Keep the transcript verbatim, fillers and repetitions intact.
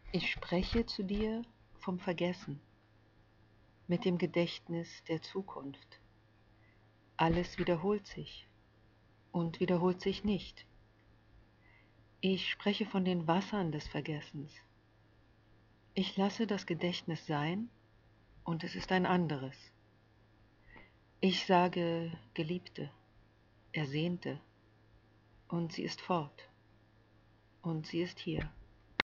Ich spreche zu dir vom Vergessen, mit dem Gedächtnis der Zukunft. Alles wiederholt sich und wiederholt sich nicht. Ich spreche von den Wassern des Vergessens. Ich lasse das Gedächtnis sein und es ist ein anderes. Ich sage Geliebte, Ersehnte und sie ist fort und sie ist hier.